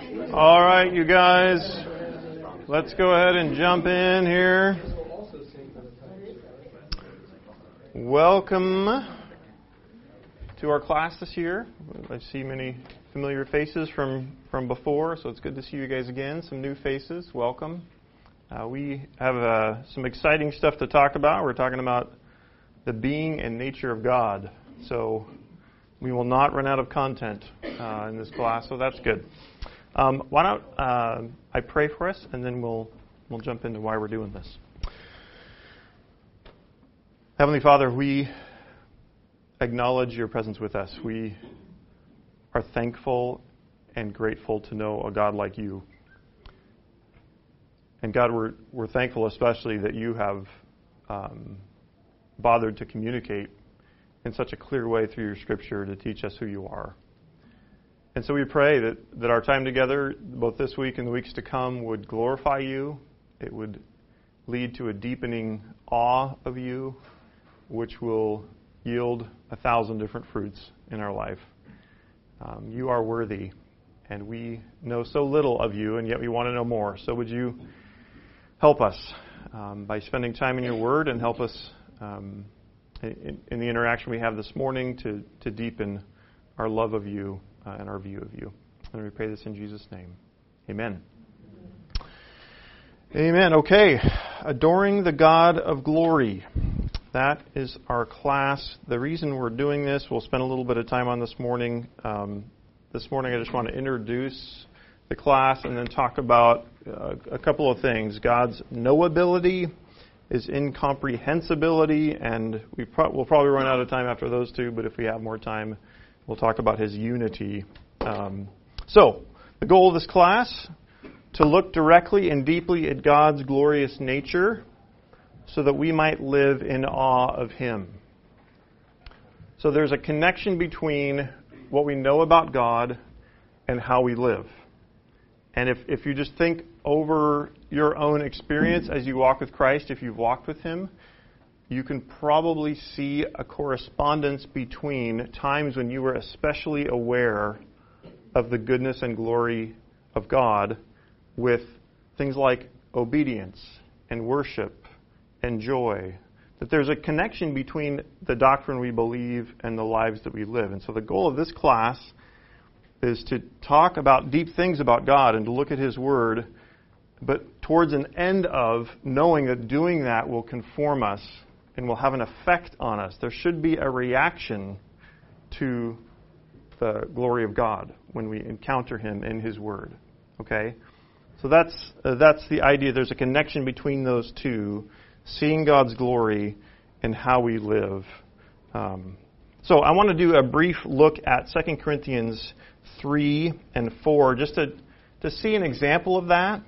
All right, you guys, let's go ahead and jump in here. Welcome to our class this year. I see many familiar faces from before, so it's good to see you guys again. Some new faces, welcome. We have some exciting stuff to talk about. We're talking about the being and nature of God. So we will not run out of content in this class, so that's good. Why don't I pray for us, and then we'll jump into why we're doing this. Heavenly Father, we acknowledge your presence with us. We are thankful and grateful to know a God like you. And God, we're thankful especially that you have bothered to communicate in such a clear way through your Scripture to teach us who you are. And so we pray that our time together, both this week and the weeks to come, would glorify you. It would lead to a deepening awe of you, which will yield 1,000 different fruits in our life. You are worthy, and we know so little of you, and yet we want to know more. So would you help us by spending time in your Word, and help us in the interaction we have this morning to deepen our love of you and our view of you. And we pray this in Jesus' name. Amen. Amen. Okay. Adoring the God of glory. That is our class. The reason we're doing this, we'll spend a little bit of time on this morning. This morning I just want to introduce the class and then talk about a couple of things. God's knowability, His incomprehensibility, and we'll probably run out of time after those two, but if we have more time, we'll talk about His unity. So, the goal of this class, to look directly and deeply at God's glorious nature so that we might live in awe of Him. So there's a connection between what we know about God and how we live. And if you just think over your own experience as you walk with Christ, if you've walked with Him, you can probably see a correspondence between times when you were especially aware of the goodness and glory of God with things like obedience and worship and joy. That there's a connection between the doctrine we believe and the lives that we live. And so the goal of this class is to talk about deep things about God and to look at His Word, but towards an end of knowing that doing that will conform us and will have an effect on us. There should be a reaction to the glory of God when we encounter Him in His Word. Okay? So that's the idea. There's a connection between those two, seeing God's glory and how we live. So I want to do a brief look at 2 Corinthians 3 and 4, just to see an example of that.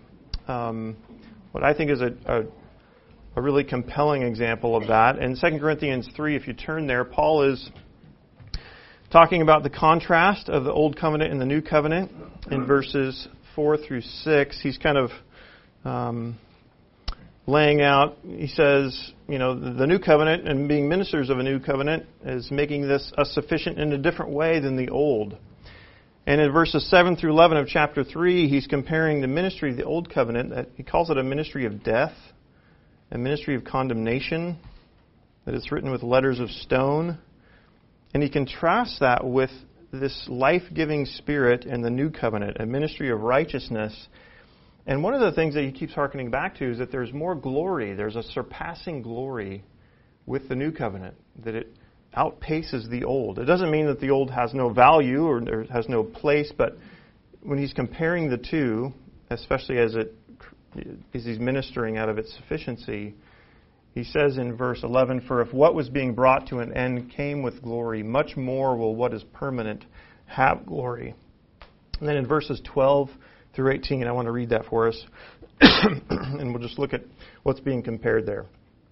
What I think is a really compelling example of that. In 2 Corinthians 3, if you turn there, Paul is talking about the contrast of the Old Covenant and the New Covenant in verses 4 through 6. He's kind of laying out, he says, the New Covenant and being ministers of a New Covenant is making this sufficient in a different way than the Old. And in verses 7 through 11 of chapter 3, he's comparing the ministry of the Old Covenant, that he calls it a ministry of death, a ministry of condemnation, that it's written with letters of stone. And he contrasts that with this life-giving Spirit in the New Covenant, a ministry of righteousness. And one of the things that he keeps hearkening back to is that there's more glory, there's a surpassing glory with the New Covenant, that it outpaces the Old. It doesn't mean that the Old has no value or has no place, but when he's comparing the two, especially as he's ministering out of its sufficiency, he says in verse 11, "For if what was being brought to an end came with glory, much more will what is permanent have glory." And then in verses 12 through 18, I want to read that for us, and we'll just look at what's being compared there.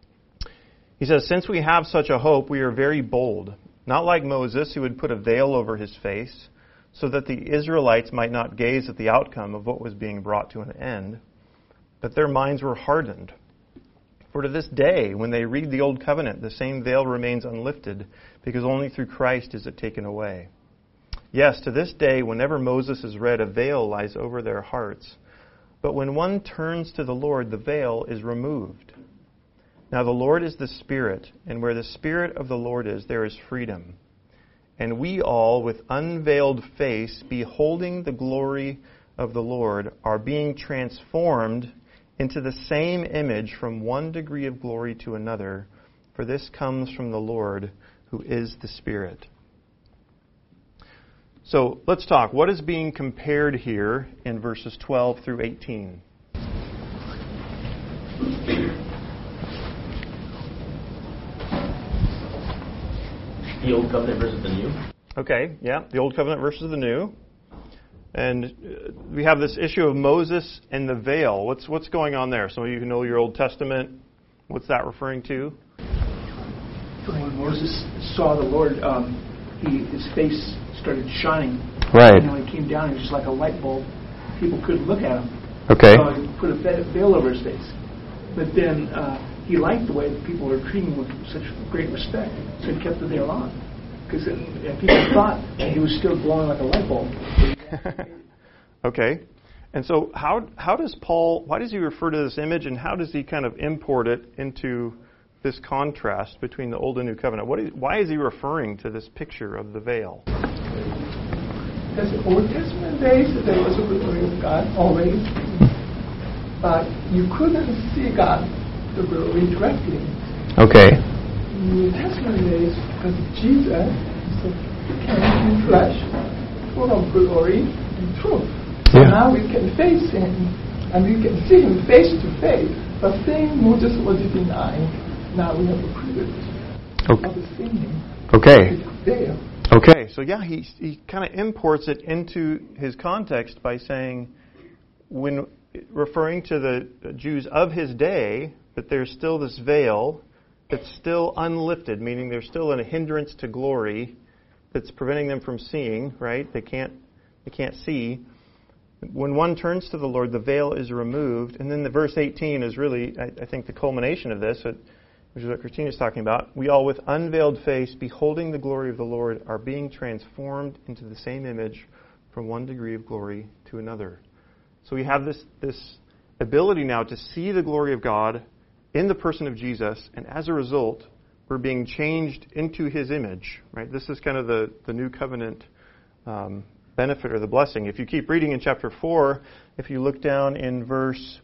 He says, "Since we have such a hope, we are very bold, not like Moses, who would put a veil over his face, so that the Israelites might not gaze at the outcome of what was being brought to an end, but their minds were hardened. For to this day, when they read the Old Covenant, the same veil remains unlifted, because only through Christ is it taken away. Yes, to this day, whenever Moses is read, a veil lies over their hearts. But when one turns to the Lord, the veil is removed. Now the Lord is the Spirit, and where the Spirit of the Lord is, there is freedom. And we all, with unveiled face, beholding the glory of the Lord, are being transformed into the same image from one degree of glory to another, for this comes from the Lord, who is the Spirit. So let's talk. What is being compared here in verses 12 through 18? The Old Covenant versus the New? Okay, yeah, the Old Covenant versus the New. And we have this issue of Moses and the veil. What's going on there? Some of you who know your Old Testament, what's that referring to? When Moses saw the Lord, his face started shining. Right. And when he came down, he was just like a light bulb. People couldn't look at him. Okay. So he put a veil over his face. But then he liked the way that people were treating him with such great respect, so he kept the veil on. Because people thought that he was still glowing like a light bulb. Okay. And so how does Paul, why does he refer to this image, and how does he kind of import it into this contrast between the Old and New Covenant? Why is he referring to this picture of the veil? Because the Old Testament days, there was a glory of God always, but you couldn't see God, the glory, directly. Okay. In the New Testament days, because Jesus came in flesh, full of glory and truth. So now we can face Him, and we can see Him face to face. The thing Moses was denying, now we have a privilege of seeing Him. Okay. There. Okay, so yeah, he kind of imports it into his context by saying, when referring to the Jews of his day, that there's still this veil that's still unlifted, meaning there's still a hindrance to glory that's preventing them from seeing, right? They can't see. When one turns to the Lord, the veil is removed. And then the verse 18 is really, I think, the culmination of this, which is what Christina's talking about. We all, with unveiled face, beholding the glory of the Lord, are being transformed into the same image from one degree of glory to another. So we have this ability now to see the glory of God in the person of Jesus, and as a result, we're being changed into His image. Right? This is kind of the New Covenant benefit or the blessing. If you keep reading in chapter 4, if you look down in verse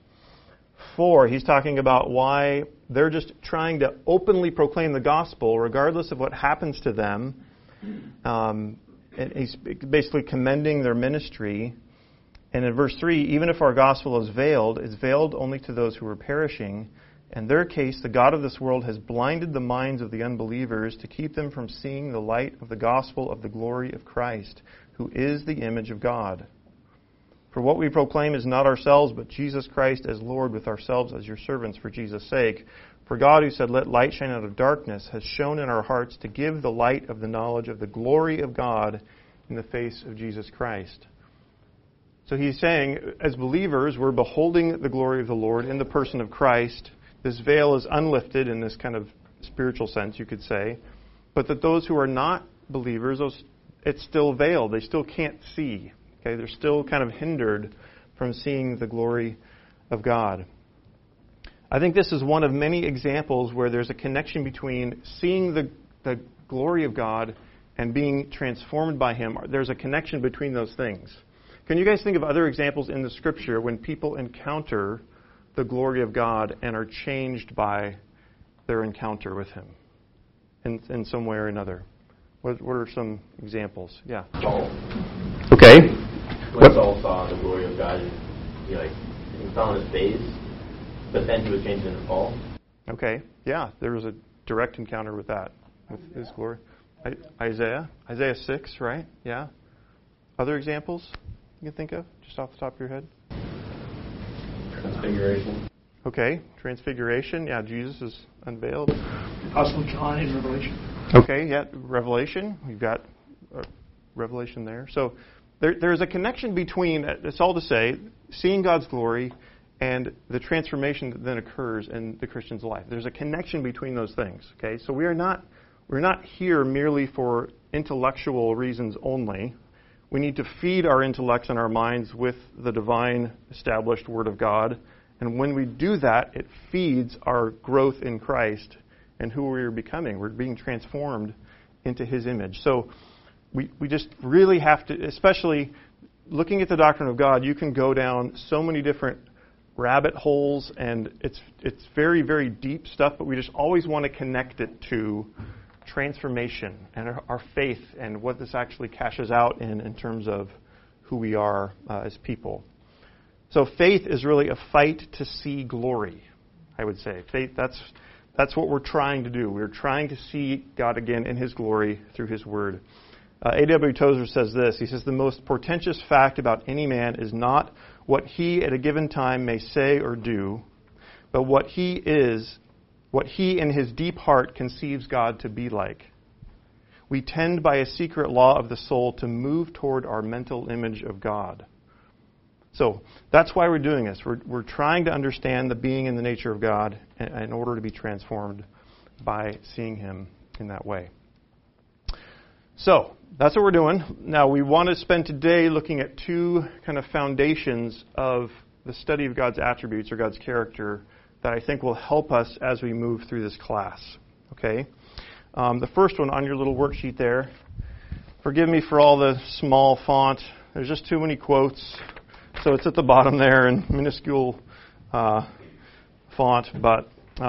4, he's talking about why they're just trying to openly proclaim the gospel regardless of what happens to them. And he's basically commending their ministry. And in verse 3, even if our gospel is veiled, it's veiled only to those who are perishing. In their case, the God of this world has blinded the minds of the unbelievers to keep them from seeing the light of the gospel of the glory of Christ, who is the image of God. For what we proclaim is not ourselves, but Jesus Christ as Lord, with ourselves as your servants for Jesus' sake. For God, who said, "Let light shine out of darkness," has shone in our hearts to give the light of the knowledge of the glory of God in the face of Jesus Christ. So he's saying, as believers, we're beholding the glory of the Lord in the person of Christ. This veil is unlifted in this kind of spiritual sense, you could say. But that those who are not believers, it's still veiled. They still can't see. Okay, they're still kind of hindered from seeing the glory of God. I think this is one of many examples where there's a connection between seeing the glory of God and being transformed by Him. There's a connection between those things. Can you guys think of other examples in the Scripture when people encounter the glory of God and are changed by their encounter with Him in some way or another? What are some examples? Yeah. Saul. Okay. When Saul saw the glory of God, he fell on his face, but then he was changed into Paul. Okay. Yeah, there was a direct encounter with that, with His glory. Isaiah 6, right? Yeah. Other examples you can think of, just off the top of your head? Transfiguration. Okay, Transfiguration. Yeah, Jesus is unveiled. Apostle John in Revelation. Okay, yeah, Revelation. We've got Revelation there. So there's a connection between, it's all to say, seeing God's glory and the transformation that then occurs in the Christian's life. There's a connection between those things. Okay, so we're not here merely for intellectual reasons only. We need to feed our intellects and our minds with the divine established Word of God. And when we do that, it feeds our growth in Christ and who we are becoming. We're being transformed into His image. So we just really have to, especially looking at the doctrine of God, you can go down so many different rabbit holes, and it's very, very deep stuff, but we just always want to connect it to transformation and our faith and what this actually cashes out in terms of who we are as people. So faith is really a fight to see glory, I would say. Faith, that's what we're trying to do. We're trying to see God again in His glory through His Word. A.W. Tozer says this. He says, "The most portentous fact about any man is not what he at a given time may say or do, but what he in his deep heart conceives God to be like. We tend by a secret law of the soul to move toward our mental image of God." So that's why we're doing this. We're trying to understand the being and the nature of God in order to be transformed by seeing Him in that way. So that's what we're doing. Now we want to spend today looking at two kind of foundations of the study of God's attributes or God's character that I think will help us as we move through this class. Okay? The first one on your little worksheet there. Forgive me for all the small font. There's just too many quotes. So it's at the bottom there in minuscule font. But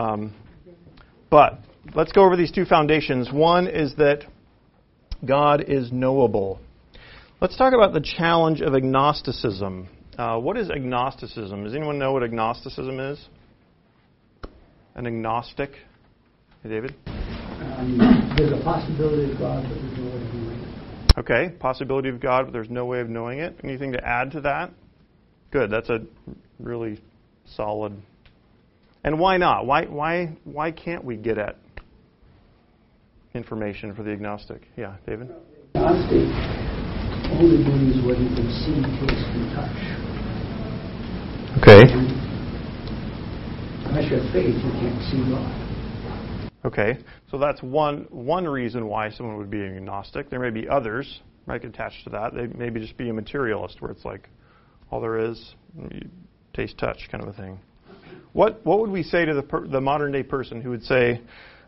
let's go over these two foundations. One is that God is knowable. Let's talk about the challenge of agnosticism. What is agnosticism? Does anyone know what agnosticism is? An agnostic? Hey, David? There's a possibility of God, but there's no way of knowing it. Okay, possibility of God, but there's no way of knowing it. Anything to add to that? Good, that's a really solid. And why not? Why can't we get at information for the agnostic? Yeah, David? Agnostic only believes what he can see, taste, and touch. Okay. Unless you have faith, you can't see God. Okay, so that's one reason why someone would be an agnostic. There may be others, right, attached to that. They maybe just be a materialist, where it's like all there is, taste, touch, kind of a thing. What would we say to the modern day person who would say,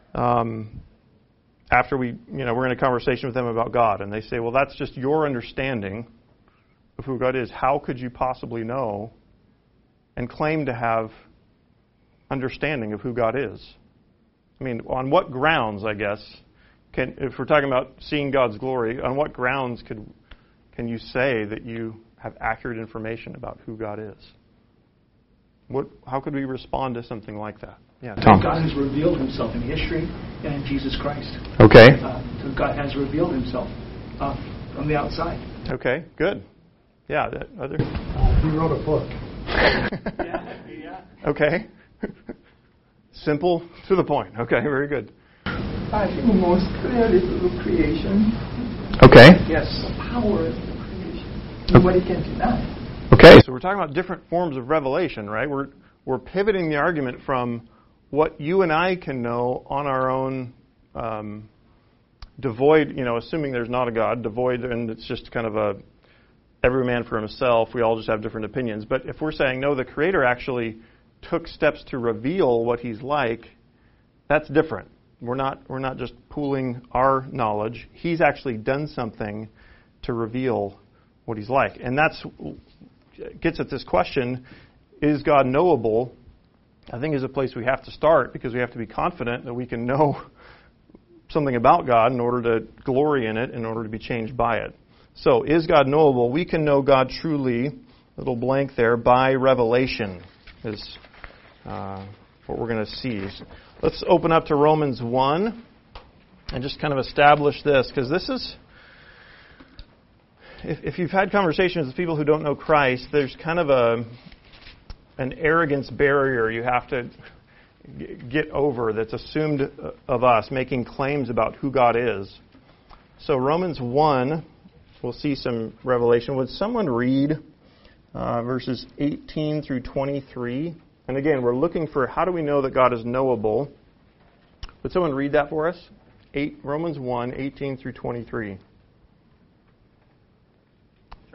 after we're in a conversation with them about God, and they say, well, that's just your understanding of who God is. How could you possibly know and claim to have understanding of who God is? I mean, on what grounds, I guess, if we're talking about seeing God's glory, on what grounds can you say that you have accurate information about who God is? How could we respond to something like that? Yeah, Tom. God has revealed Himself in history and in Jesus Christ. Okay. So God has revealed Himself from the outside. Okay, good. Yeah, other? He wrote a book. Yeah. Okay. Simple, to the point. Okay, very good. I think most clearly through creation. Okay. Yes. The power of the creation. Nobody can deny. Okay, so we're talking about different forms of revelation, right? We're pivoting the argument from what you and I can know on our own, devoid, assuming there's not a God, devoid, and it's just kind of every man for himself. We all just have different opinions. But if we're saying, no, the Creator actually took steps to reveal what He's like, that's different. We're not just pooling our knowledge. He's actually done something to reveal what He's like. And that's gets at this question, is God knowable? I think is a place we have to start, because we have to be confident that we can know something about God in order to glory in it, in order to be changed by it. So, is God knowable? We can know God truly, little blank there, by revelation, is what we're going to see. Let's open up to Romans 1 and just kind of establish this, because this is, if you've had conversations with people who don't know Christ, there's kind of an arrogance barrier you have to get over that's assumed of us, making claims about who God is. So Romans 1, we'll see some revelation. Would someone read verses 18 through 23? And again, we're looking for how do we know that God is knowable. Would someone read that for us? Romans 1, 18 through 23.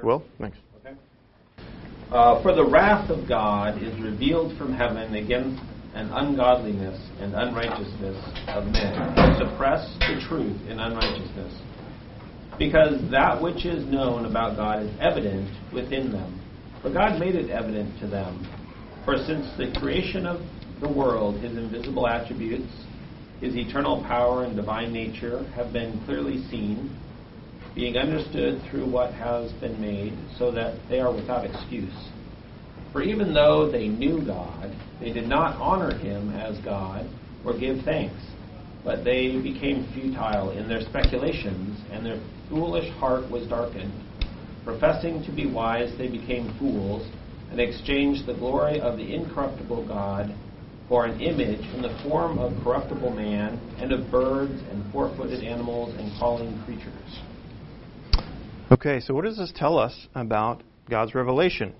Will, thanks. Okay. For the wrath of God is revealed from heaven against an ungodliness and unrighteousness of men who suppress the truth in unrighteousness. Because that which is known about God is evident within them. For God made it evident to them. For since the creation of the world, His invisible attributes, His eternal power and divine nature have been clearly seen, being understood through what has been made, so that they are without excuse. For even though they knew God, they did not honor Him as God or give thanks, but they became futile in their speculations, and their foolish heart was darkened. Professing to be wise, they became fools, and exchanged the glory of the incorruptible God for an image in the form of corruptible man, and of birds, and four-footed animals, and crawling creatures. Okay, so what does this tell us about God's revelation?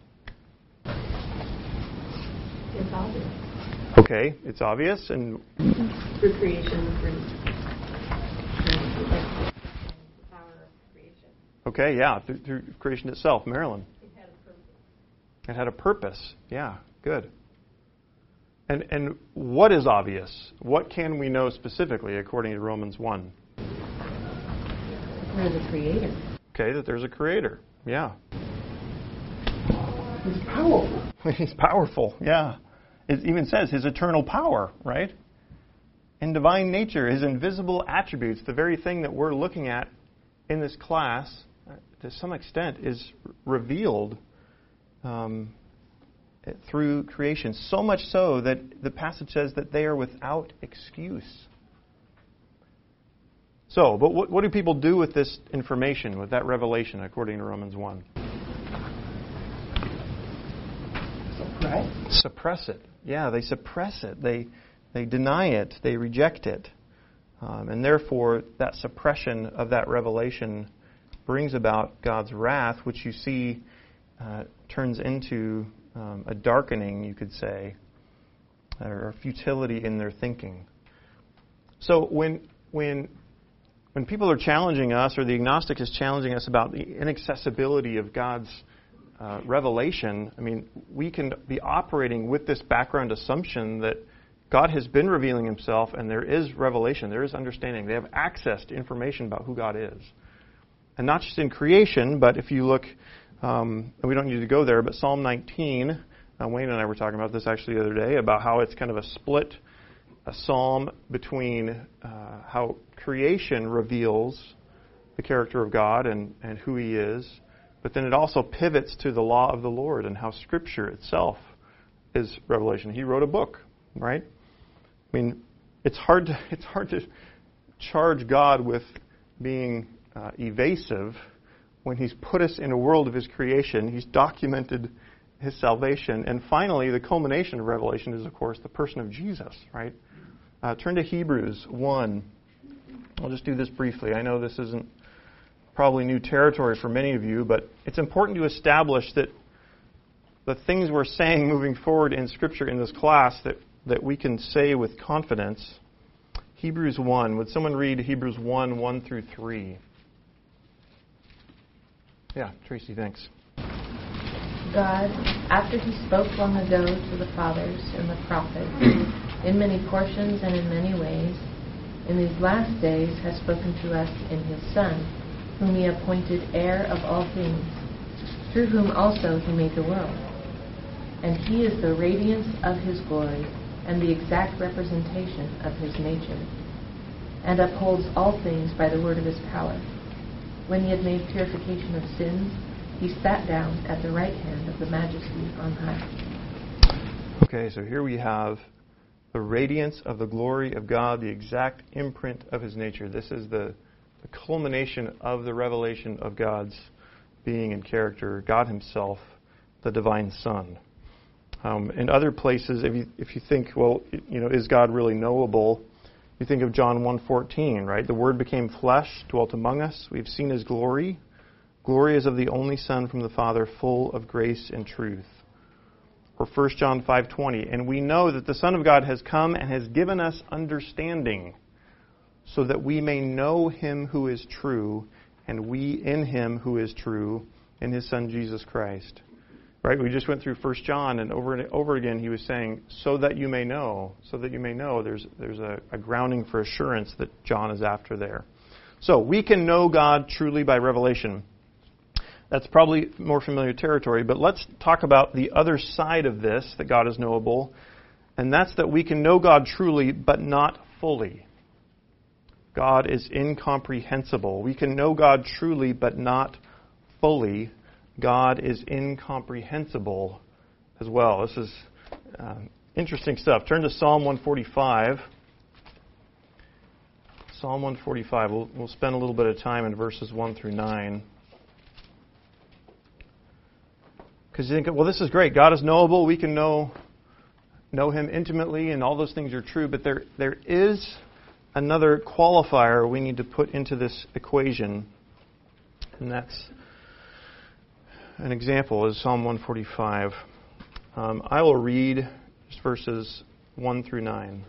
It's obvious. Okay, it's obvious, and Through creation, through the power of creation. okay, yeah, through creation itself. Marilyn. It had a purpose. It had a purpose. Yeah, good. And what is obvious? What can we know specifically according to Romans 1? There's a creator. Okay, that there's a creator. Yeah. He's powerful. He's powerful, yeah. It even says His eternal power, right? And divine nature, His invisible attributes, the very thing that we're looking at in this class, to some extent, is revealed through creation. So much so that the passage says that they are without excuse. So, but what do people do with this information, with that revelation, according to Romans 1? Suppress it. Yeah, they suppress it. They deny it. They reject it. And therefore, that suppression of that revelation brings about God's wrath, which you see turns into a darkening, you could say, or futility in their thinking. So when people are challenging us, or the agnostic is challenging us about the inaccessibility of God's revelation, I mean, we can be operating with this background assumption that God has been revealing Himself, and there is revelation, there is understanding. They have access to information about who God is. And not just in creation, but if you look, and we don't need to go there, but Psalm 19, Wayne and I were talking about this actually the other day, about how it's kind of a psalm between how creation reveals the character of God and who He is, but then it also pivots to the law of the Lord and how Scripture itself is revelation. He wrote a book, right? I mean, it's hard to charge God with being evasive when He's put us in a world of His creation. He's documented His salvation. And finally, the culmination of Revelation is, of course, the person of Jesus, right? Turn to Hebrews 1. I'll just do this briefly. I know this isn't probably new territory for many of you, but it's important to establish that the things we're saying moving forward in Scripture in this class that we can say with confidence. Hebrews 1. Would someone read Hebrews 1, 1 through 3? Yeah, Tracy, thanks. God, after He spoke long ago to the fathers and the prophets, in many portions and in many ways, in these last days has spoken to us in His Son, whom He appointed heir of all things, through whom also He made the world. And He is the radiance of His glory, and the exact representation of His nature, and upholds all things by the word of His power. When He had made purification of sins, He sat down at the right hand of the Majesty on high. Okay, so here we have the radiance of the glory of God, the exact imprint of His nature. This is the culmination of the revelation of God's being and character, God Himself, the divine Son. In other places, if you think, well, is God really knowable? You think of John 1:14, right? The Word became flesh, dwelt among us. We've seen His glory. Glory is of the only Son from the Father, full of grace and truth. Or 1 John 5:20, and we know that the Son of God has come and has given us understanding, so that we may know Him who is true, and we in Him who is true, in His Son Jesus Christ. Right? We just went through 1 John, and over again he was saying, so that you may know. There's a grounding for assurance that John is after there. So we can know God truly by revelation. That's probably more familiar territory, but let's talk about the other side of this, that God is knowable, and that's that we can know God truly, but not fully. God is incomprehensible. We can know God truly, but not fully. God is incomprehensible as well. This is interesting stuff. Turn to Psalm 145. Psalm 145. We'll spend a little bit of time in verses 1 through 9. Because you think, well, this is great. God is knowable. We can know Him intimately, and all those things are true. But there is another qualifier we need to put into this equation, and that's an example is Psalm 145. I will read just verses 1 through 9.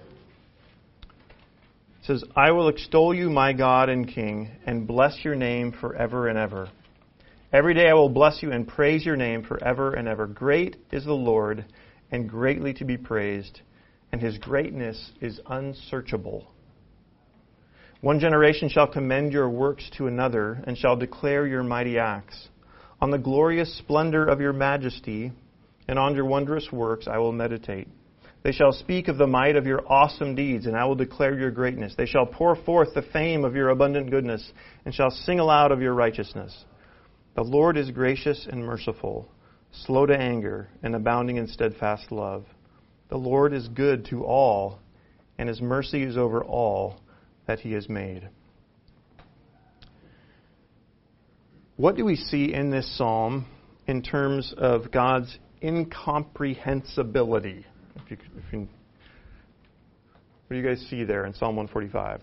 It says, I will extol you, my God and King, and bless your name forever and ever. Every day I will bless you and praise your name forever and ever. Great is the Lord, and greatly to be praised, and His greatness is unsearchable. One generation shall commend your works to another, and shall declare your mighty acts. On the glorious splendor of your majesty, and on your wondrous works I will meditate. They shall speak of the might of your awesome deeds, and I will declare your greatness. They shall pour forth the fame of your abundant goodness, and shall sing aloud of your righteousness. The Lord is gracious and merciful, slow to anger, and abounding in steadfast love. The Lord is good to all, and His mercy is over all that He has made. What do we see in this psalm in terms of God's incomprehensibility? What do you guys see there in Psalm 145?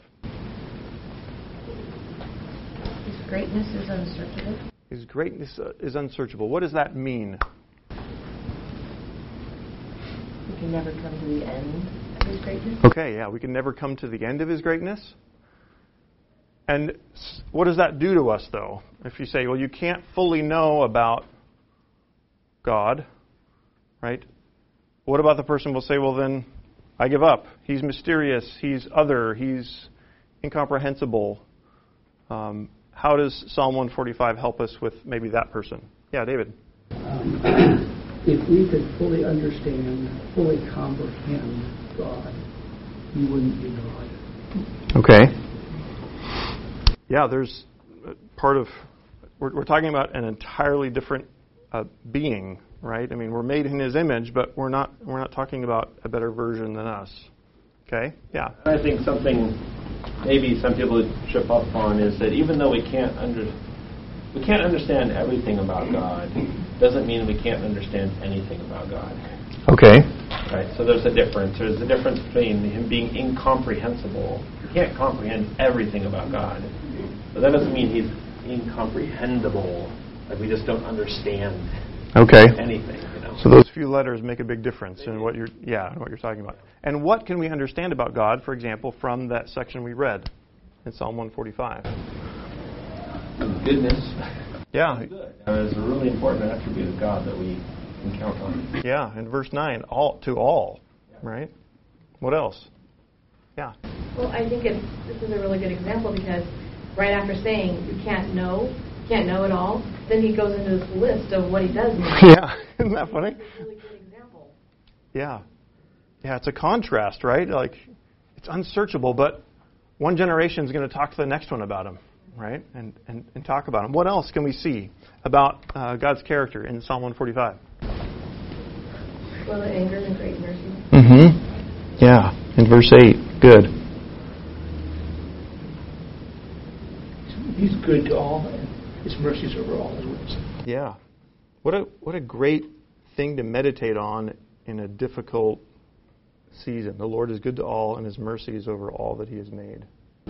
His greatness is unsearchable. His greatness is unsearchable. What does that mean? We can never come to the end of His greatness. Okay, yeah, we can never come to the end of His greatness. And what does that do to us, though? If you say, well, you can't fully know about God, right? What about the person who will say, well, then I give up. He's mysterious. He's other. He's incomprehensible. How does Psalm 145 help us with maybe that person? Yeah, David. If we could fully understand, fully comprehend God, He wouldn't be God. Okay. Yeah, there's part of, we're talking about an entirely different being, right? I mean, we're made in His image, but we're not talking about a better version than us. Okay? Yeah. I think something maybe some people trip up on is that even though we can't understand everything about God, doesn't mean we can't understand anything about God. Okay. Right? So there's a difference. There's a difference between Him being incomprehensible. You can't comprehend everything about God. But that doesn't mean He's incomprehensible. Like we just don't understand anything. You know? So those few letters make a big difference in what you're talking about. And what can we understand about God, for example, from that section we read in Psalm 145? Goodness. Yeah. Good. It's a really important attribute of God that we can count on. Yeah, in verse 9, all, right? What else? Yeah. Well, I think this is a really good example because right after saying you can't know it all, then He goes into this list of what He does know. Yeah, isn't that funny? It's a really good example. Yeah. Yeah, it's a contrast, right? Like, it's unsearchable, but one generation is going to talk to the next one about Him, right? And talk about Him. What else can we see about God's character in Psalm 145? Slow to anger and great mercy. Mm-hmm. Yeah, in verse 8. Good. He's good to all, and His mercies over all His works. Yeah. What a great thing to meditate on in a difficult season. The Lord is good to all, and His mercy is over all that He has made.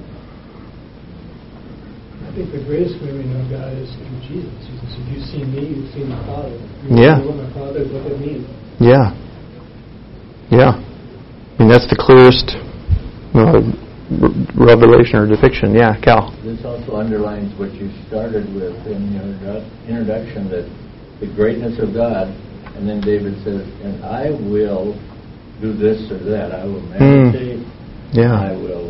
I think the greatest way we know God is through Jesus. Jesus said, "You've seen me, you've seen my Father. Yeah. Look at my Father, look at me." Yeah. Yeah. I mean, that's the clearest revelation or depiction. Yeah, Cal. This also underlines what you started with in your introduction, that the greatness of God, and then David says, and I will do this or that. I will meditate. Yeah. I will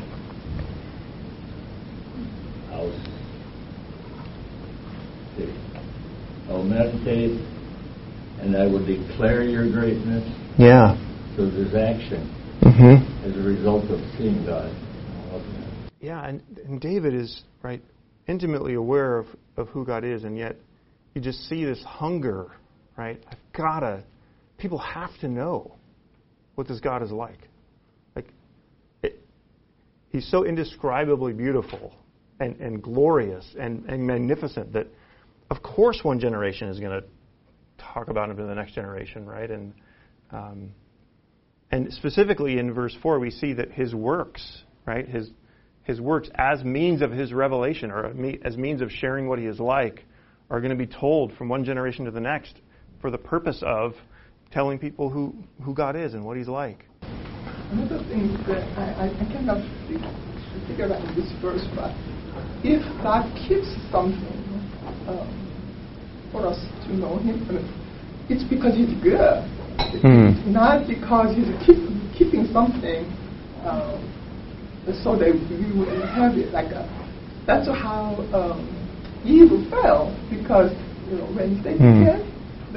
I'll meditate, and I will declare your greatness. Yeah. So there's action as a result of seeing God. Yeah, and David is, right, intimately aware of who God is, and yet you just see this hunger, right? People have to know what this God is like. He's so indescribably beautiful and glorious and magnificent that, of course, one generation is going to talk about him to the next generation, right? And specifically in verse 4, we see that his works, right, his works as means of his revelation, or as means of sharing what he is like, are going to be told from one generation to the next for the purpose of telling people who God is and what he's like. Another thing that I cannot figure out in this verse, but if God keeps something for us to know him, it's because he's good. It's not because he's keeping something so that we would have it. That's how Eve fell, because when they began,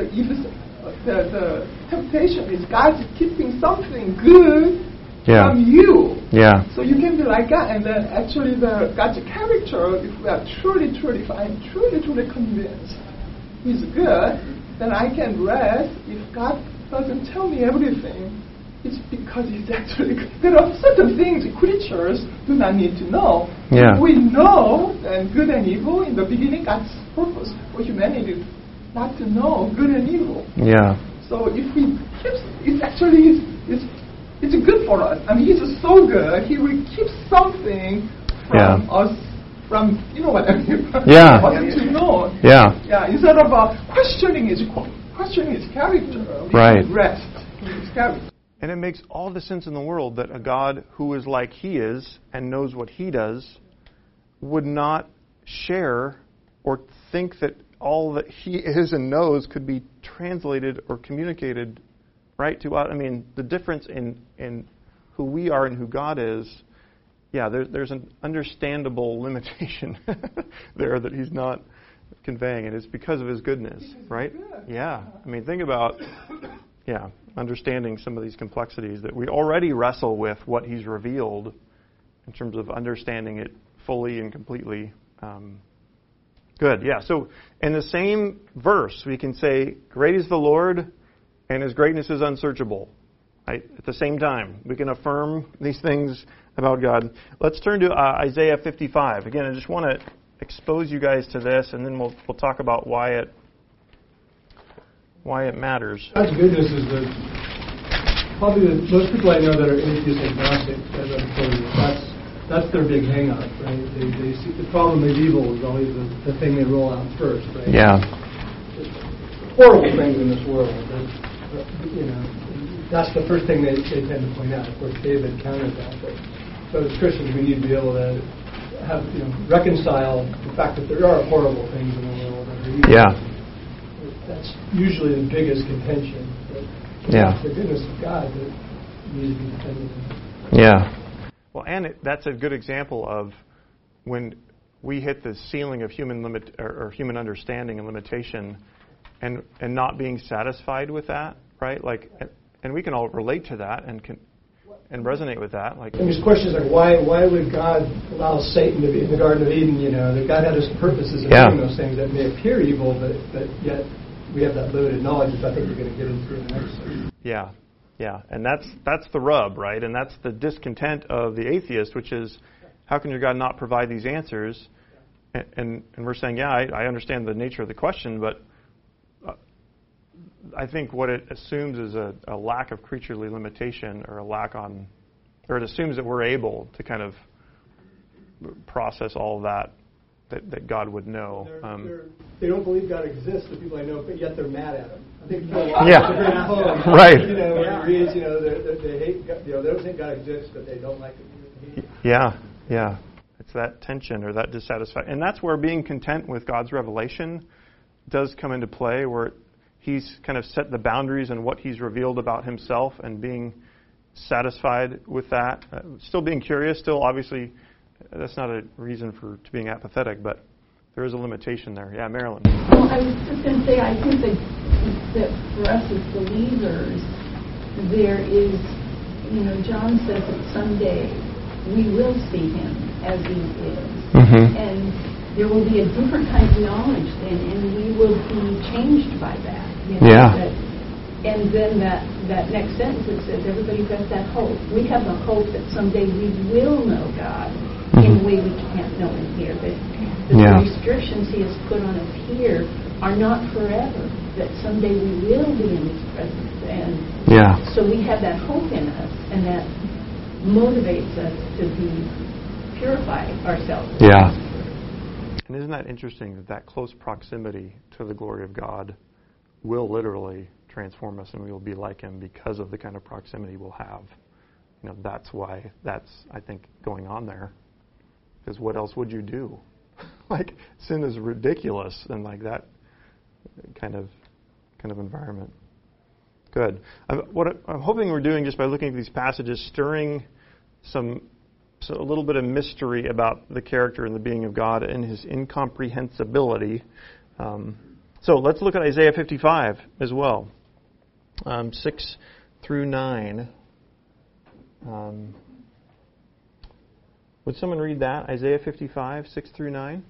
the temptation is God's keeping something good from you. Yeah. So you can be like God, and then actually God's character, if we are truly convinced he's good, then I can rest. If God doesn't tell me everything, it's because he's actually good. There are certain things creatures do not need to know. Yeah. We know that good and evil, in the beginning, God's purpose for humanity not to know good and evil. Yeah. So if we keep, it's good for us. I mean, he's so good. He will keep something from us, from what I mean. Yeah. For him to know. Yeah. Yeah. Instead of questioning his character, we can rest in his character. And it makes all the sense in the world that a God who is like he is and knows what he does would not share or think that all that he is and knows could be translated or communicated right to us. I mean, the difference in who we are and who God is, there's an understandable limitation there that he's not conveying, and it's because of his goodness, right? Yeah. I mean, think about, understanding some of these complexities that we already wrestle with what he's revealed in terms of understanding it fully and completely. Good, yeah. So in the same verse, we can say, great is the Lord, and his greatness is unsearchable. Right? At the same time, we can affirm these things about God. Let's turn to Isaiah 55. Again, I just want to expose you guys to this, and then we'll talk about why it matters. God's goodness is probably most people I know that are atheist agnostic, as I'm told you, that's their big hang-up, right? They see the problem of evil is always the thing they roll out first, right? Yeah. Horrible things in this world. That's the first thing they tend to point out. Of course, David countered that. But as Christians, we need to be able to have reconcile the fact that there are horrible things in the world. Yeah. That's usually the biggest contention. It's the goodness of God that needs to be defended. Yeah. Well, and that's a good example of when we hit the ceiling of human limit or human understanding and limitation, and not being satisfied with that, right? And we can all relate to that and resonate with that. And these questions like why would God allow Satan to be in the Garden of Eden? That God had his purposes in doing those things that may appear evil, but yet we have that limited knowledge, which I think we're going to get into in the next section. Yeah. Yeah, and that's the rub, right? And that's the discontent of the atheist, which is, how can your God not provide these answers? And we're saying, I understand the nature of the question, but I think what it assumes is a lack of creaturely limitation, or it assumes that we're able to kind of process all of that God would know. They don't believe God exists, the people I know, but yet they're mad at him. I think right. Where it reads, they hate God, they don't think God exists, but they don't like it. Yeah. It's that tension or that dissatisfaction. And that's where being content with God's revelation does come into play, where He's kind of set the boundaries and what He's revealed about Himself, and being satisfied with that. Still being curious, still obviously, that's not a reason to being apathetic, but there is a limitation there. Yeah, Marilyn. Well, I was just going to say, I think that for us as believers, there is, John says that someday we will see Him as He is. Mm-hmm. And there will be a different kind of knowledge then, and we will be changed by that. Yeah. And then that next sentence, it says, everybody's got that hope. We have the hope that someday we will know God in a way we can't know Him here. That the restrictions He has put on us here are not forever. That someday we will be in His presence. And so we have that hope in us, and that motivates us to purify ourselves. Yeah. And isn't that interesting that close proximity to the glory of God will literally transform us, and we will be like Him because of the kind of proximity we'll have. That's why that's, I think, going on there. Because what else would you do? Sin is ridiculous, and that kind of environment. Good. What I'm hoping we're doing just by looking at these passages, stirring a little bit of mystery about the character and the being of God and His incomprehensibility. So let's look at Isaiah 55 as well, 6 through 9. Would someone read that? Isaiah 55, 6 through 9?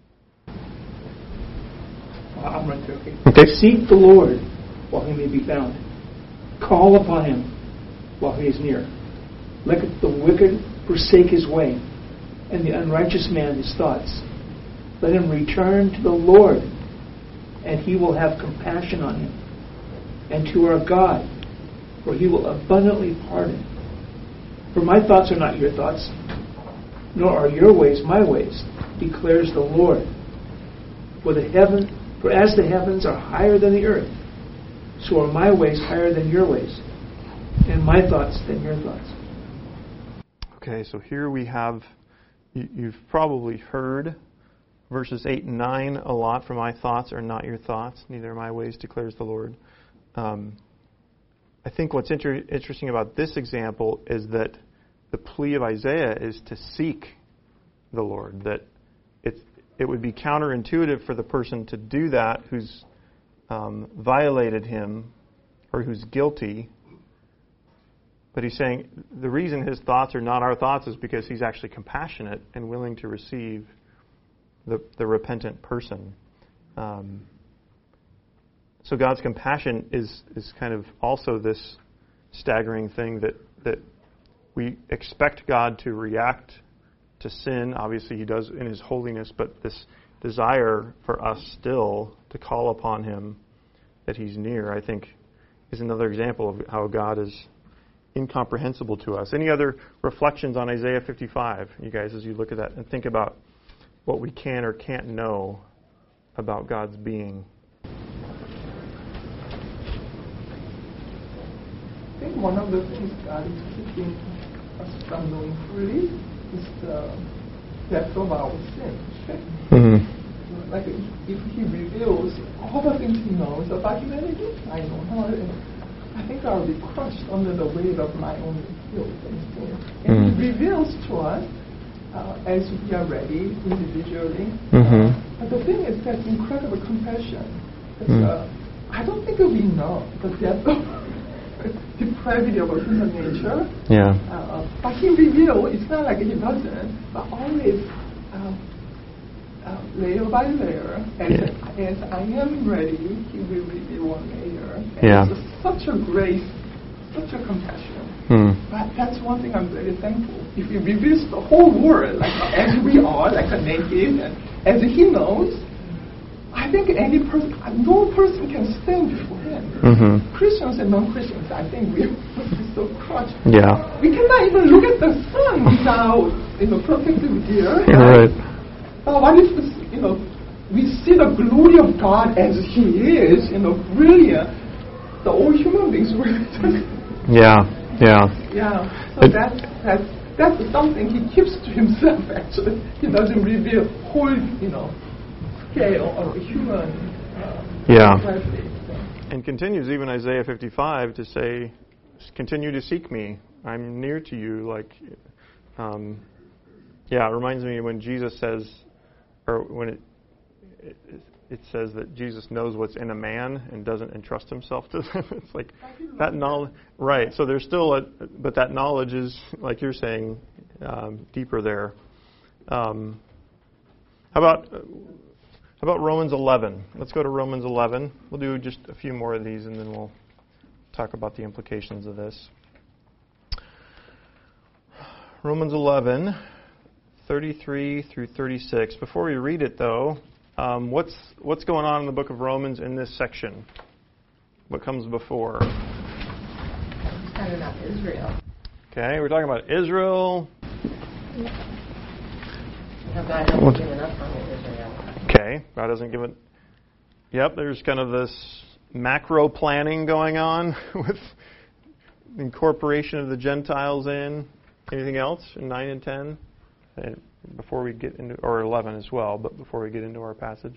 I'm right there. Okay. Seek the Lord while He may be found. Call upon Him while He is near. Let the wicked forsake his way, and the unrighteous man his thoughts. Let him return to the Lord, and He will have compassion on him, and to our God, for He will abundantly pardon. For my thoughts are not your thoughts, nor are your ways my ways, declares the Lord. For as the heavens are higher than the earth, so are my ways higher than your ways, and my thoughts than your thoughts. Okay, so here we have, you've probably heard verses 8 and 9 a lot. For my thoughts are not your thoughts, neither are my ways, declares the Lord. I think what's interesting about this example is that the plea of Isaiah is to seek the Lord, that it would be counterintuitive for the person to do that who's violated Him or who's guilty. But he's saying the reason his thoughts are not our thoughts is because He's actually compassionate and willing to receive the repentant person. So God's compassion is kind of also this staggering thing that we expect God to react to sin. Obviously He does in His holiness, but this desire for us still to call upon Him, that He's near, I think is another example of how God is incomprehensible to us. Any other reflections on Isaiah 55, you guys, as you look at that and think about what we can or can't know about God's being? I think one of the things God is keeping us from knowing fully is the depth of our sin. Mm-hmm. Like if He reveals all the things He knows about humanity, I don't know it. I think I'll be crushed under the weight of my own guilt and sin. And He reveals to us as we are ready individually. But the thing is that incredible compassion. I don't think we know the depth of depravity of human nature. Yeah. But He reveals, it's not like He doesn't, but always layer by layer. As I am ready, He will reveal one layer. And it's such a grace, such a compassion. But that's one thing I'm very thankful. If He reveals the whole world, like as we are, like a naked, and as He knows, I think no person can stand before Him. Christians and non-Christians, I think we are so crushed. Yeah. We cannot even look at the sun without, protective gear. Right. What if we see the glory of God as He is, brilliant. The all human beings will just... Yeah. Yeah. So that's That is something he keeps to himself, actually. He doesn't reveal whole, scale of the human capacity. And continues even Isaiah 55 to say, continue to seek me. I'm near to you. It reminds me when Jesus says, or when it says that Jesus knows what's in a man and doesn't entrust himself to them. It's like that knowledge, right? So there's still but that knowledge is, like you're saying, deeper there. How about Romans 11? Let's go to Romans 11. We'll do just a few more of these, and then we'll talk about the implications of this. Romans 11, 33 through 36. Before we read it, though, what's going on in the book of Romans in this section? What comes before? It's talking about Israel. Okay, we're talking about Israel. How God hasn't given up on Israel. Okay, God hasn't given... Yep, there's kind of this macro planning going on with incorporation of the Gentiles in. Anything else in 9 and 10? And before we get into, or 11 as well, but before we get into our passage.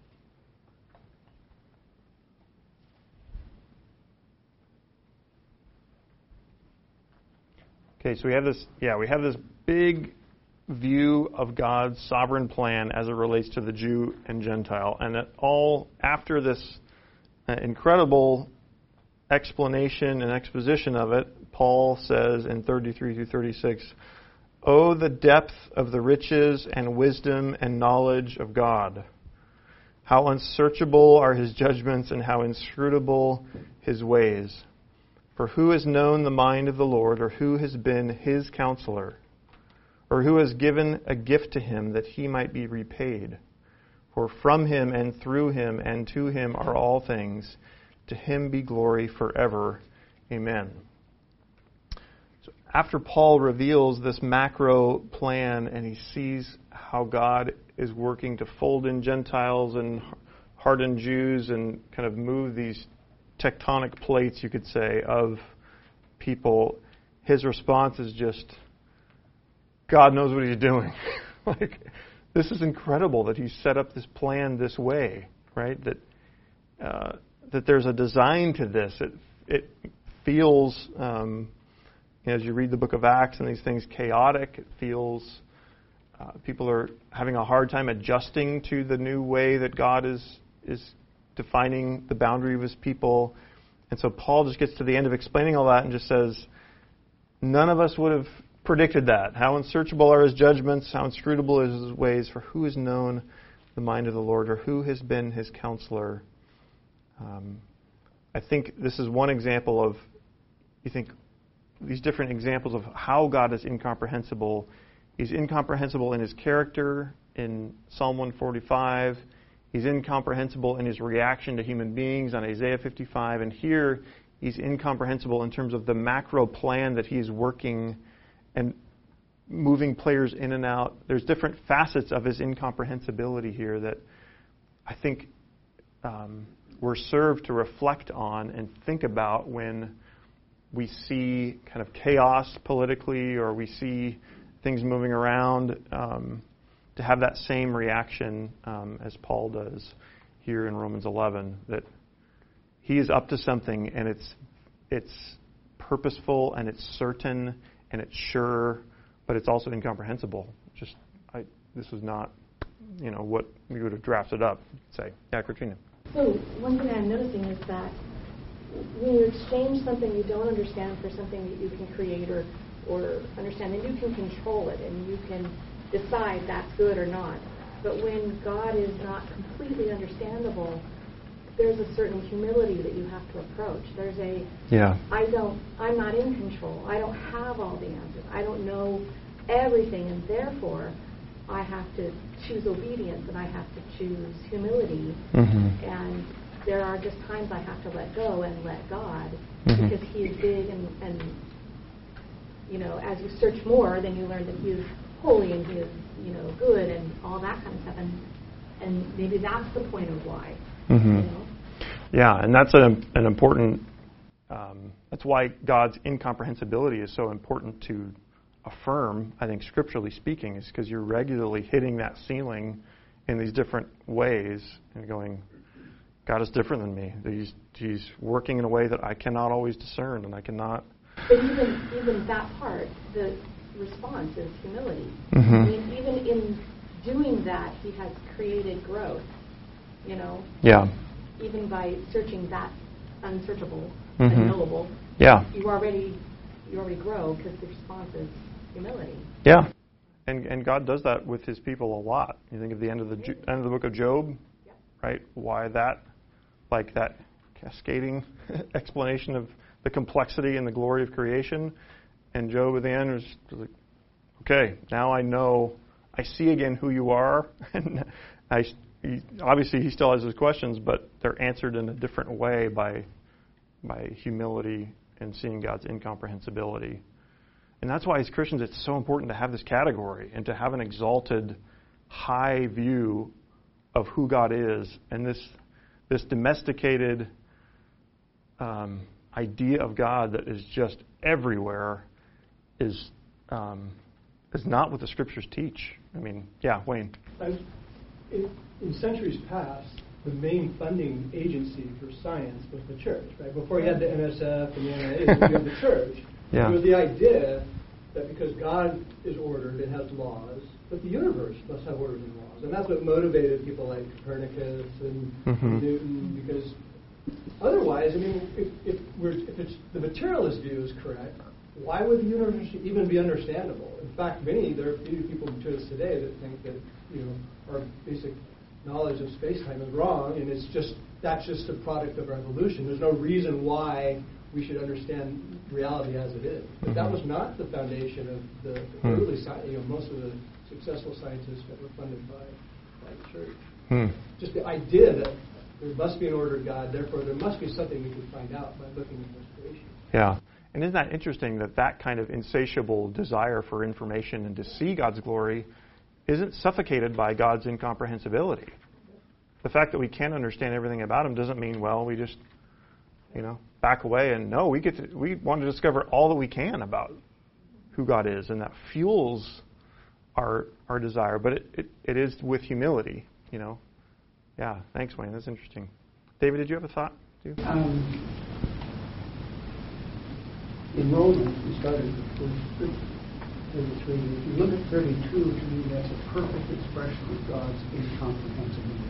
Okay, so we have this big view of God's sovereign plan as it relates to the Jew and Gentile. And that all after this incredible explanation and exposition of it, Paul says in 33 through 36, "Oh, the depth of the riches and wisdom and knowledge of God! How unsearchable are His judgments and how inscrutable His ways! For who has known the mind of the Lord, or who has been His counselor? Or who has given a gift to Him that He might be repaid? For from Him and through Him and to Him are all things. To Him be glory forever. Amen." So after Paul reveals this macro plan and he sees how God is working to fold in Gentiles and harden Jews and kind of move these tectonic plates, you could say, of people, his response is just, God knows what He's doing. This is incredible that He set up this plan this way, right? That there's a design to this. It feels, as you read the book of Acts and these things, chaotic. It feels people are having a hard time adjusting to the new way that God is defining the boundary of His people. And so Paul just gets to the end of explaining all that and just says, none of us would have predicted that. How unsearchable are His judgments, how inscrutable is His ways, for who has known the mind of the Lord, or who has been His counselor? I think this is one example of, you think, these different examples of how God is incomprehensible. He's incomprehensible in His character in Psalm 145. He's incomprehensible in His reaction to human beings on Isaiah 55. And here, He's incomprehensible in terms of the macro plan that He is working and moving players in and out. There's different facets of His incomprehensibility here that I think we're served to reflect on and think about when we see kind of chaos politically or we see things moving around, to have that same reaction as Paul does here in Romans 11, that he is up to something and it's purposeful and it's certain and it's sure, but it's also incomprehensible. This was not, what we would have drafted up, say. Yeah, Katrina. So one thing I'm noticing is that when you exchange something you don't understand for something that you can create or understand, then you can control it and you can decide that's good or not. But when God is not completely understandable, there's a certain humility that you have to approach. There's I'm not in control. I don't have all the answers. I don't know everything, and therefore I have to choose obedience and I have to choose humility. Mm-hmm. And there are just times I have to let go and let God, mm-hmm. because He is big and as you search more, then you learn that He is holy and He is, good and all that kind of stuff. And maybe that's the point of why. Mm-hmm. Yeah, and that's an important, that's why God's incomprehensibility is so important to affirm, I think, scripturally speaking, is because you're regularly hitting that ceiling in these different ways and going, God is different than me. He's working in a way that I cannot always discern, and I cannot. But even that part, the response is humility. Mm-hmm. I mean, even in doing that, he has created growth. Yeah. Even by searching that unsearchable, Mm-hmm. unknowable. Yeah. You already grow because the response is humility. Yeah. And God does that with His people a lot. You think of the end of the book of Job, right? Why that, like that cascading explanation of the complexity and the glory of creation. And Job at the end was like, okay, now I know, I see again who you are. And obviously he still has his questions, but they're answered in a different way by humility and seeing God's incomprehensibility. And that's why as Christians it's so important to have this category and to have an exalted, high view of who God is. And this domesticated idea of God that is just everywhere is not what the Scriptures teach. I mean, yeah, Wayne. In centuries past, the main funding agency for science was the church, right? Before you had the NSF and the NIH, you had the church. Yeah. There was the idea that because God is ordered and has laws, that the universe must have orders and laws. And that's what motivated people like Copernicus and Newton, because otherwise, I mean, if it's the materialist view is correct, why would the universe even be understandable? In fact, there are few people to us today that think that our basic knowledge of space-time is wrong, and that's just a product of our evolution. There's no reason why we should understand reality as it is. But that was not the foundation of the early science. Most of the successful scientists that were funded by the church. Just the idea that there must be an ordered God, therefore there must be something we can find out by looking at this creation. Yeah. And isn't that interesting that kind of insatiable desire for information and to see God's glory isn't suffocated by God's incomprehensibility? The fact that we can't understand everything about Him doesn't mean, well, we just, back away and no, we want to discover all that we can about who God is, and that fuels our desire. But it is with humility, Yeah, thanks, Wayne. That's interesting. David, did you have a thought? In Romans, we started with 33. If you look at 32, to me that's a perfect expression of God's incomprehensibility.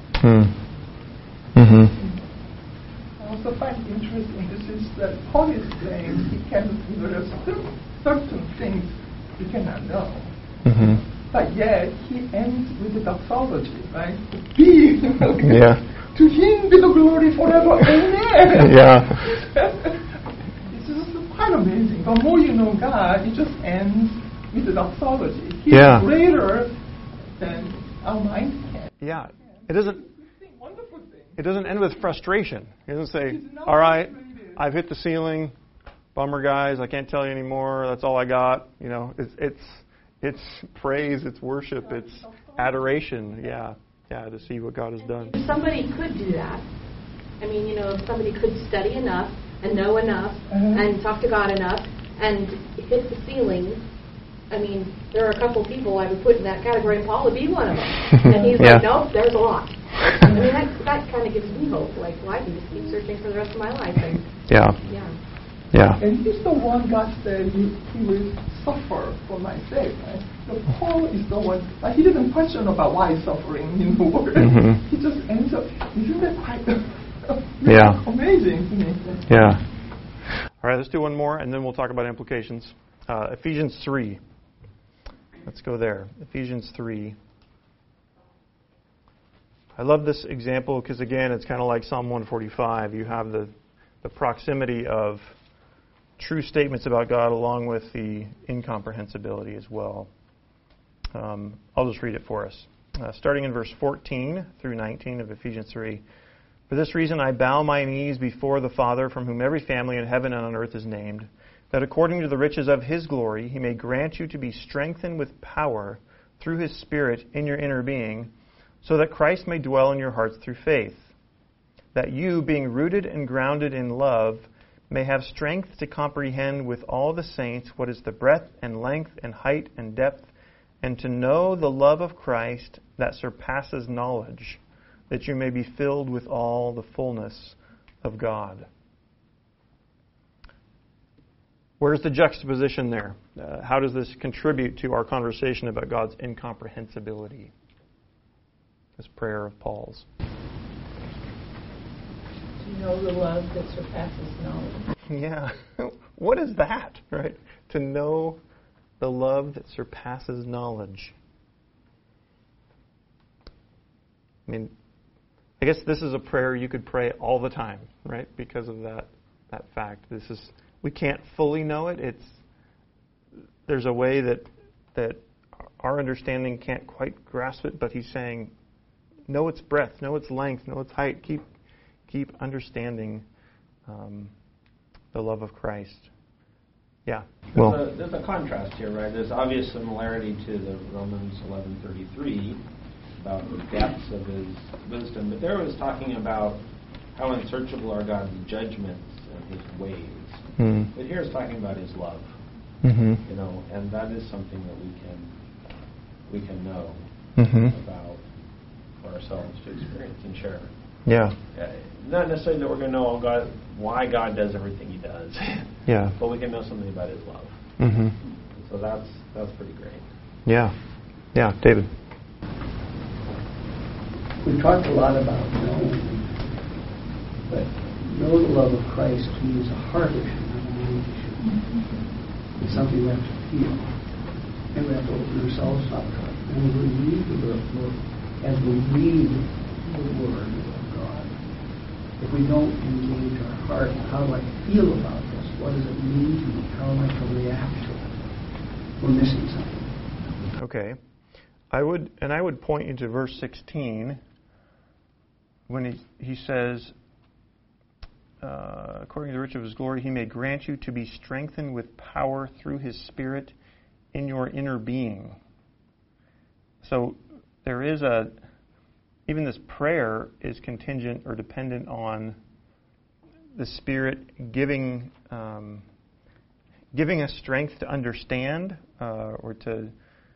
I also find interesting this is that Paul is saying there are certain things we cannot know. But yet he ends with the doxology, right? To Him be the glory forever. Amen. It's just quite amazing. The more you know God, it just ends with the doxology. He's greater than our mind can. Yeah. It doesn't end with frustration. It doesn't say, all right, I've hit the ceiling. Bummer, guys. I can't tell you anymore. That's all I got. It's praise, it's worship, it's adoration. To see what God has done. If somebody could do that, if somebody could study enough and know enough and talk to God enough and hit the ceiling, there are a couple people I would put in that category, and Paul would be one of them. And he's like, nope, there's a lot. That kind of gives me hope. Like, well, I can just keep searching for the rest of my life. And, And He's the one God said He will suffer for my sake. Right? So Paul is the one, but he didn't question about why he's suffering in the world. He just ends up. Isn't that quite amazing to me? Yeah. All right, let's do one more, and then we'll talk about implications. Ephesians 3. Let's go there. Ephesians 3. I love this example because, again, it's kind of like Psalm 145. You have the proximity of true statements about God along with the incomprehensibility as well. I'll just read it for us. Starting in verse 14 through 19 of Ephesians 3. For this reason I bow my knees before the Father, from whom every family in heaven and on earth is named, that according to the riches of His glory He may grant you to be strengthened with power through His Spirit in your inner being, so that Christ may dwell in your hearts through faith, that you, being rooted and grounded in love, may have strength to comprehend with all the saints what is the breadth and length and height and depth, and to know the love of Christ that surpasses knowledge, that you may be filled with all the fullness of God. Where's the juxtaposition there? How does this contribute to our conversation about God's incomprehensibility? This prayer of Paul's. To know the love that surpasses knowledge. Yeah. What is that, right? To know the love that surpasses knowledge. I mean, I guess this is a prayer you could pray all the time, right? Because of that fact. We can't fully know it. There's a way that our understanding can't quite grasp it, but he's saying, know its breadth, know its length, know its height. Keep understanding the love of Christ. Yeah. Well, there's a contrast here, right? There's obvious similarity to the Romans 11:33 about the depths of His wisdom, but there it was talking about how unsearchable are God's judgments and His ways. Mm. But here it's talking about His love, you know, and that is something that we can know about for ourselves to experience and share. Yeah. Not necessarily that we're going to know why God does everything He does. Yeah. But we can know something about His love. So that's pretty great. Yeah. Yeah, David. We've talked a lot about knowing, but know the love of Christ to me is a heart issue, not a mind issue. It's something we have to feel. And we have to open ourselves up to it. And we read the book, as we read the Word of God, if we don't engage our heart, how do I feel about this? What does it mean to me? How am I to react to it? We're missing something. Okay. I would point you to verse 16 when he says, according to the riches of His glory, He may grant you to be strengthened with power through His Spirit in your inner being. So there is even this prayer is contingent or dependent on the Spirit giving us strength to understand or to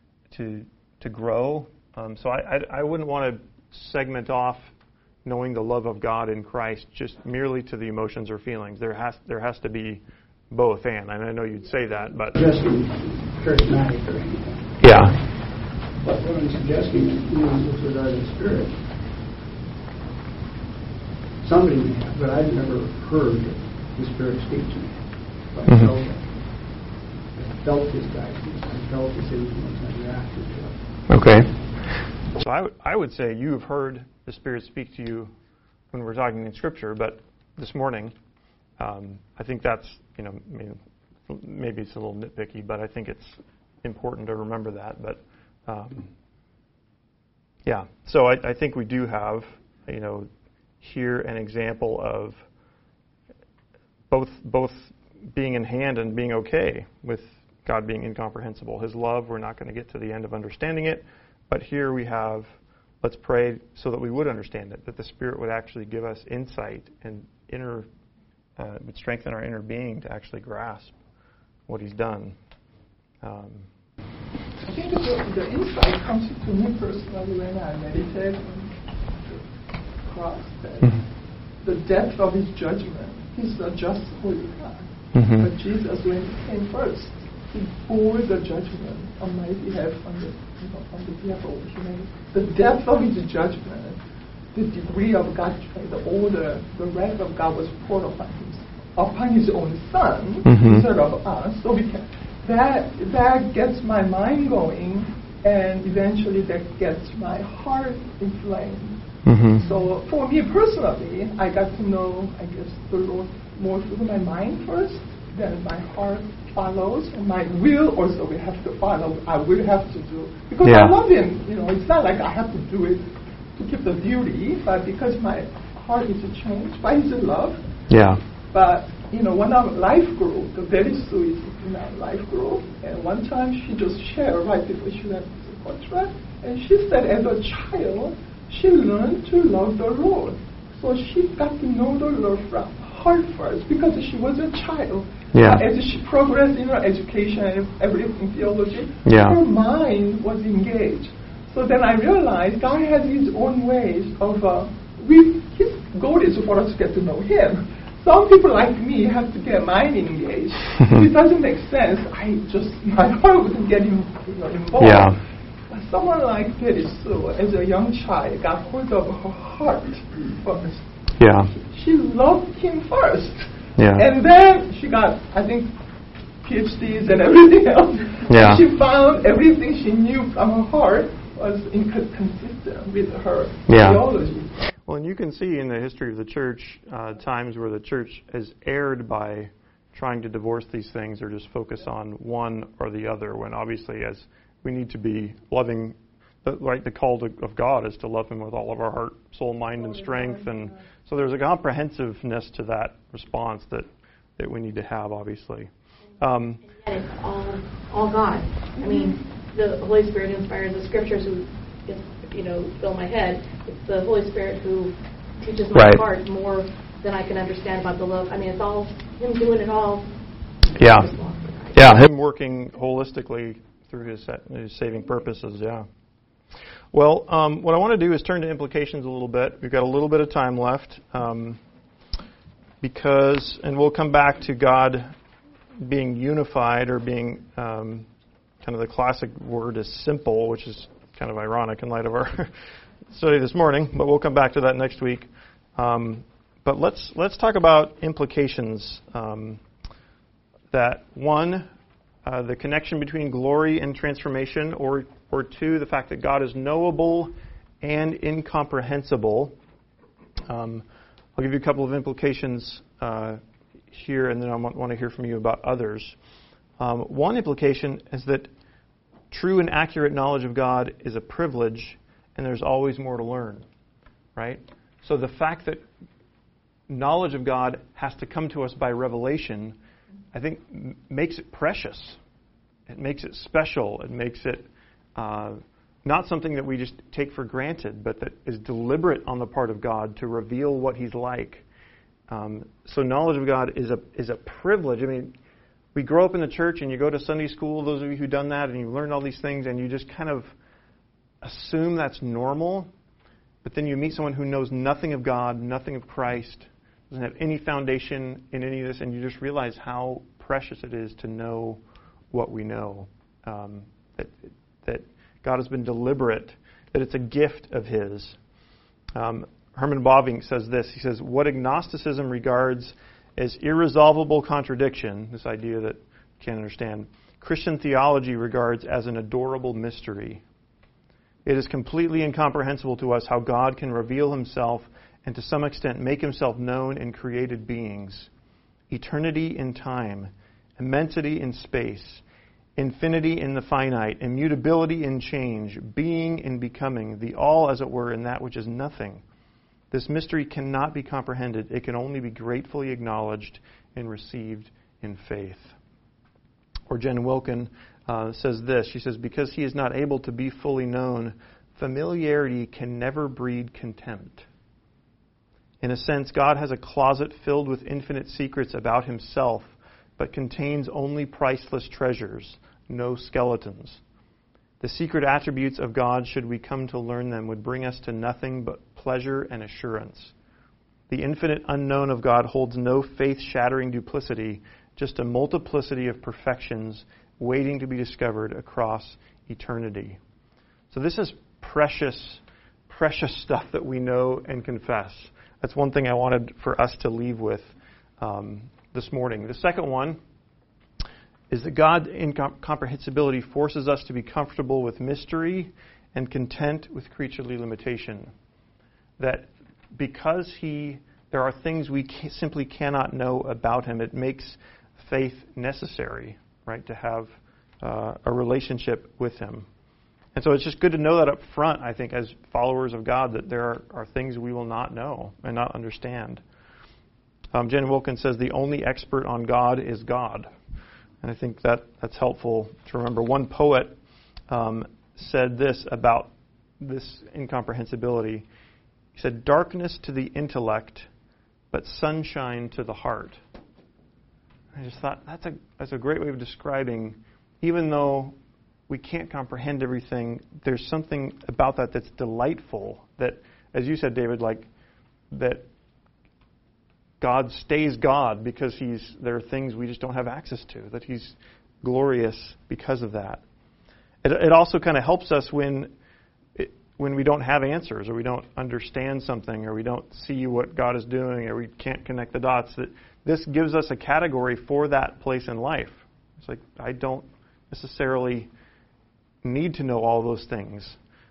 grow. So I wouldn't want to segment off knowing the love of God in Christ just merely to the emotions or feelings. There has to be both and I know you'd say that, but just charismatic or anything. Yeah. But what I'm suggesting is, with regard to the Spirit, somebody may have, but I've never heard the Spirit speak to me. But I felt His guidance. I felt His influence. I reacted to it. Okay. So I would say you have heard the Spirit speak to you when we're talking in Scripture, but this morning, I think that's, maybe it's a little nitpicky, but I think it's important to remember that. But yeah, so I think we do have, here an example of both being in hand and being okay with God being incomprehensible. His love, we're not going to get to the end of understanding it, but here we have, let's pray so that we would understand it, that the Spirit would actually give us insight and would strengthen our inner being to actually grasp what He's done. I think the insight comes to me personally when I meditate on the cross, that the depth of His judgment. He's a just holy God. But Jesus, when He came first, He bore the judgment on my behalf, on the behalf of humanity. The depth of His judgment, the degree of God's, the wrath of God was poured upon His own Son instead of us. So that gets my mind going, and eventually that gets my heart inflamed. So for me personally, I got to know, I guess, the Lord more through my mind first, then my heart follows, and my will also will have to follow. I will have to do, because I love Him. It's not like I have to do it to keep the duty, but because my heart is changed by His love. Yeah. But when our life group, the very sweet in our life group, and one time she just shared right before she left the contract, and she said as a child she learned to love the Lord. So she got to know the Lord from heart first because she was a child. Yeah. As she progressed in her education and everything, theology, Yeah. her mind was engaged. So then I realized God has His own ways of, His goal is for us to get to know Him. Some people like me have to get mind engaged. It doesn't make sense. My heart wouldn't get involved. Yeah. But someone like Betty Sue, as a young child, got hold of her heart first. Yeah. She loved Him first. Yeah. And then she got, I think, PhDs and everything else. Yeah. She found everything she knew from her heart was inconsistent with her theology. Well, and you can see in the history of the church times where the church has erred by trying to divorce these things or just focus on one or the other, when obviously as we need to be loving, the call of God is to love Him with all of our heart, soul, mind, and strength. And so there's a comprehensiveness to that response that we need to have, obviously. And yet it's all God. I mean, the Holy Spirit inspires the Scriptures who fill my head. It's the Holy Spirit who teaches my heart more than I can understand about the love. I mean, it's all Him doing it all. Yeah. Yeah, Him working holistically through His saving purposes, yeah. Well, what I want to do is turn to implications a little bit. We've got a little bit of time left and we'll come back to God being unified, or being kind of the classic word is simple, which is kind of ironic in light of our study this morning, but we'll come back to that next week. But let's talk about implications. That one, the connection between glory and transformation, or two, the fact that God is knowable and incomprehensible. I'll give you a couple of implications here, and then I want to hear from you about others. One implication is that true and accurate knowledge of God is a privilege, and there's always more to learn, right? So the fact that knowledge of God has to come to us by revelation, I think, makes it precious. It makes it special. It makes it not something that we just take for granted, but that is deliberate on the part of God to reveal what He's like. So knowledge of God is a privilege. I mean, we grow up in the church and you go to Sunday school, those of you who've done that, and you learn all these things and you just kind of assume that's normal. But then you meet someone who knows nothing of God, nothing of Christ, doesn't have any foundation in any of this, and you just realize how precious it is to know what we know. That God has been deliberate, that it's a gift of His. Herman Bavinck says this. He says, what agnosticism regards as irresolvable contradiction, this idea that you can't understand, Christian theology regards as an adorable mystery. It is completely incomprehensible to us how God can reveal Himself and to some extent make Himself known in created beings. Eternity in time, immensity in space, infinity in the finite, immutability in change, being in becoming, the all, as it were, in that which is nothing. This mystery cannot be comprehended. It can only be gratefully acknowledged and received in faith. Or Jen Wilkin says this. She says, because He is not able to be fully known, familiarity can never breed contempt. In a sense, God has a closet filled with infinite secrets about Himself, but contains only priceless treasures, no skeletons. The secret attributes of God, should we come to learn them, would bring us to nothing but pleasure and assurance. The infinite unknown of God holds no faith-shattering duplicity, just a multiplicity of perfections waiting to be discovered across eternity. So this is precious, precious stuff that we know and confess. That's one thing I wanted for us to leave with this morning. The second one is that God's incomprehensibility forces us to be comfortable with mystery and content with creaturely limitation. That because there are things we simply cannot know about Him, it makes faith necessary, right, to have a relationship with Him. And so it's just good to know that up front, I think, as followers of God, that there are things we will not know and not understand. Jen Wilkin says the only expert on God is God. And I think that's helpful to remember. One poet said this about this incomprehensibility. He said, darkness to the intellect, but sunshine to the heart. I just thought that's a great way of describing, even though we can't comprehend everything, there's something about that that's delightful, that, as you said, David, like that God stays God because there are things we just don't have access to, that He's glorious because of that. It also kind of helps us when we don't have answers, or we don't understand something, or we don't see what God is doing, or we can't connect the dots, that this gives us a category for that place in life. It's like, I don't necessarily need to know all those things.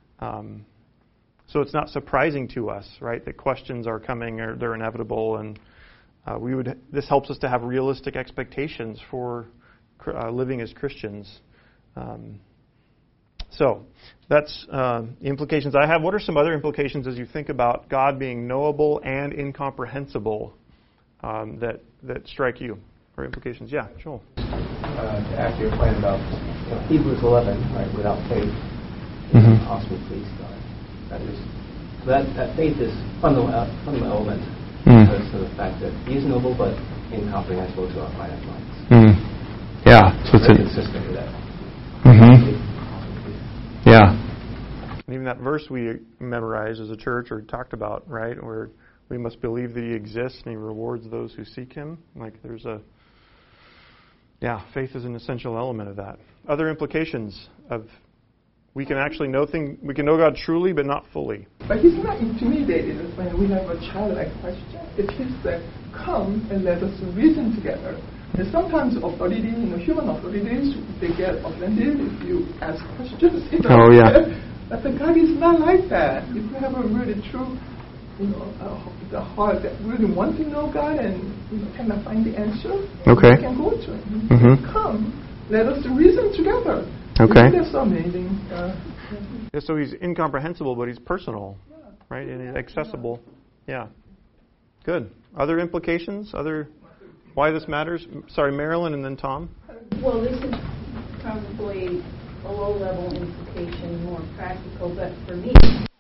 So it's not surprising to us, right, that questions are coming, or they're inevitable, and this helps us to have realistic expectations for living as Christians. So that's the implications I have. What are some other implications as you think about God being knowable and incomprehensible that strike you, or implications? Yeah, Joel. To ask your point about Hebrews 11, right? Without faith, it's impossible to please God. That faith is fundamental element because of the fact that He is knowable but incomprehensible to our finite minds. Yeah, so it's consistent with that. Yeah. And even that verse we memorized as a church or talked about, right, where we must believe that He exists and He rewards those who seek Him. Like faith is an essential element of that. Other implications of we can actually we can know God truly, but not fully. But He's not intimidated when we have a childlike question. It is that come and let us reason together. And sometimes authority, human authorities, they get offended if you ask questions. Oh yeah. But the God is not like that. If you have a really true, the heart that really want to know God and cannot find the answer, okay, you can go to Him. Come, let us reason together. Okay. That's so amazing. So He's incomprehensible, but He's personal, right? And He's accessible. Yeah. Good. Other implications? Why this matters? Sorry, Marilyn, and then Tom. Well, this is probably a low-level implication, more practical, but for me,